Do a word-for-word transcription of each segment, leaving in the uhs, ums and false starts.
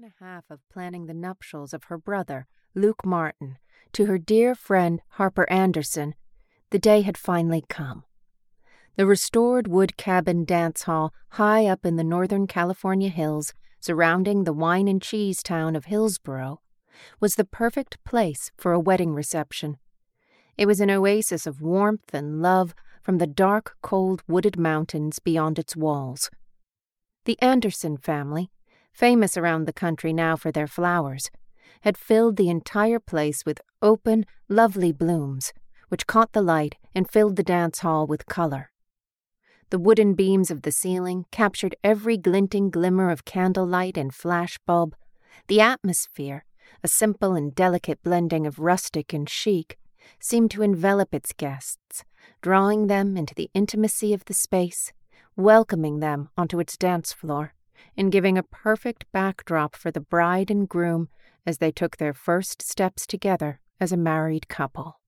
a half of planning the nuptials of her brother, Luke Martin, to her dear friend Harper Anderson, the day had finally come. The restored wood cabin dance hall high up in the northern California hills surrounding the wine and cheese town of Hillsborough was the perfect place for a wedding reception. It was an oasis of warmth and love from the dark, cold wooded mountains beyond its walls. The Anderson family, famous around the country now for their flowers, had filled the entire place with open, lovely blooms, which caught the light and filled the dance hall with color. The wooden beams of the ceiling captured every glinting glimmer of candlelight and flash bulb. The atmosphere, a simple and delicate blending of rustic and chic, seemed to envelop its guests, drawing them into the intimacy of the space, welcoming them onto its dance floor, and giving a perfect backdrop for the bride and groom as they took their first steps together as a married couple.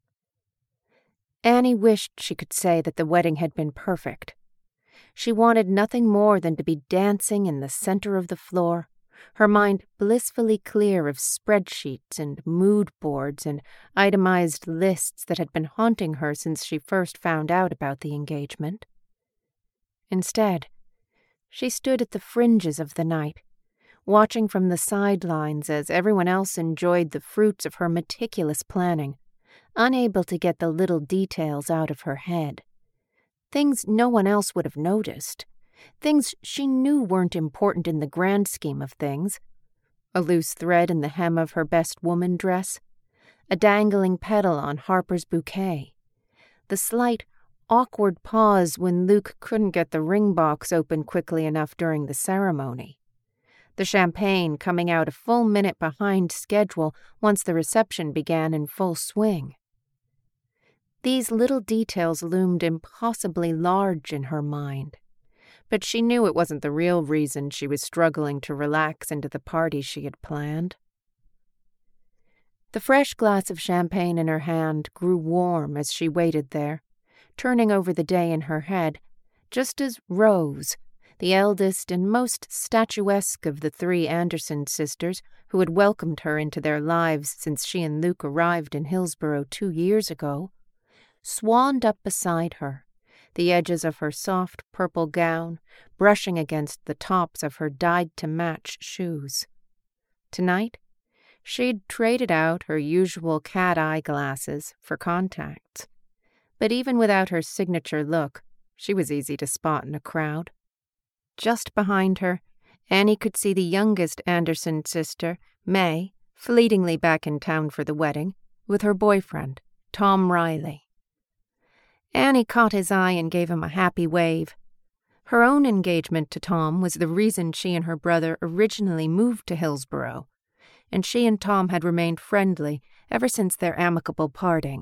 Annie wished she could say that the wedding had been perfect. She wanted nothing more than to be dancing in the center of the floor, her mind blissfully clear of spreadsheets and mood boards and itemized lists that had been haunting her since she first found out about the engagement. Instead, she stood at the fringes of the night, watching from the sidelines as everyone else enjoyed the fruits of her meticulous planning, unable to get the little details out of her head. Things no one else would have noticed. Things she knew weren't important in the grand scheme of things. A loose thread in the hem of her best woman dress, a dangling petal on Harper's bouquet, the slight, awkward pause when Luke couldn't get the ring box open quickly enough during the ceremony, the champagne coming out a full minute behind schedule once the reception began in full swing. These little details loomed impossibly large in her mind, but she knew it wasn't the real reason she was struggling to relax into the party she had planned. The fresh glass of champagne in her hand grew warm as she waited there, turning over the day in her head, just as Rose, the eldest and most statuesque of the three Anderson sisters who had welcomed her into their lives since she and Luke arrived in Hillsborough two years ago, swanned up beside her, the edges of her soft purple gown brushing against the tops of her dyed-to-match shoes. Tonight, she'd traded out her usual cat-eye glasses for contacts. But even without her signature look, she was easy to spot in a crowd. Just behind her, Annie could see the youngest Anderson sister, May, fleetingly back in town for the wedding, with her boyfriend, Tom Riley. Annie caught his eye and gave him a happy wave. Her own engagement to Tom was the reason she and her brother originally moved to Hillsborough, and she and Tom had remained friendly ever since their amicable parting.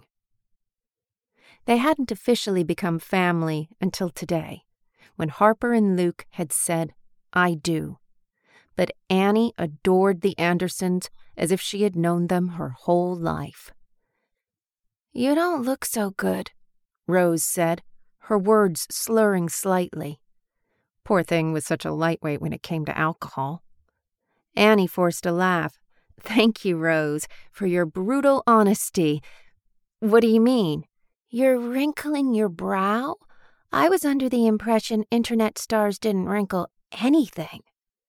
They hadn't officially become family until today, when Harper and Luke had said, "I do." But Annie adored the Andersons as if she had known them her whole life. "You don't look so good," Rose said, her words slurring slightly. Poor thing was such a lightweight when it came to alcohol. Annie forced a laugh. "Thank you, Rose, for your brutal honesty. What do you mean?" "You're wrinkling your brow? I was under the impression internet stars didn't wrinkle anything."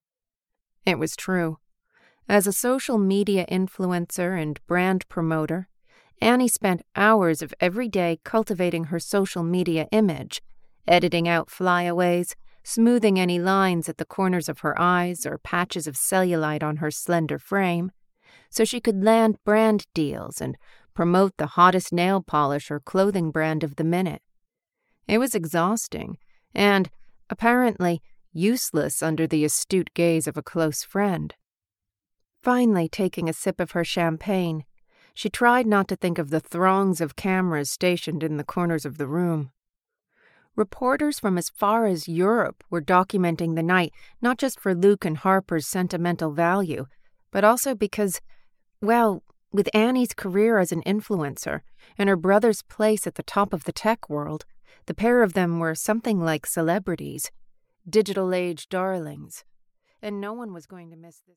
It was true. As a social media influencer and brand promoter, Annie spent hours of every day cultivating her social media image, editing out flyaways, smoothing any lines at the corners of her eyes or patches of cellulite on her slender frame, so she could land brand deals and promote the hottest nail polish or clothing brand of the minute. It was exhausting and, apparently, useless under the astute gaze of a close friend. Finally, taking a sip of her champagne, she tried not to think of the throngs of cameras stationed in the corners of the room. Reporters from as far as Europe were documenting the night, not just for Luke and Harper's sentimental value, but also because, well, with Annie's career as an influencer and her brother's place at the top of the tech world, the pair of them were something like celebrities, digital age darlings, and no one was going to miss this.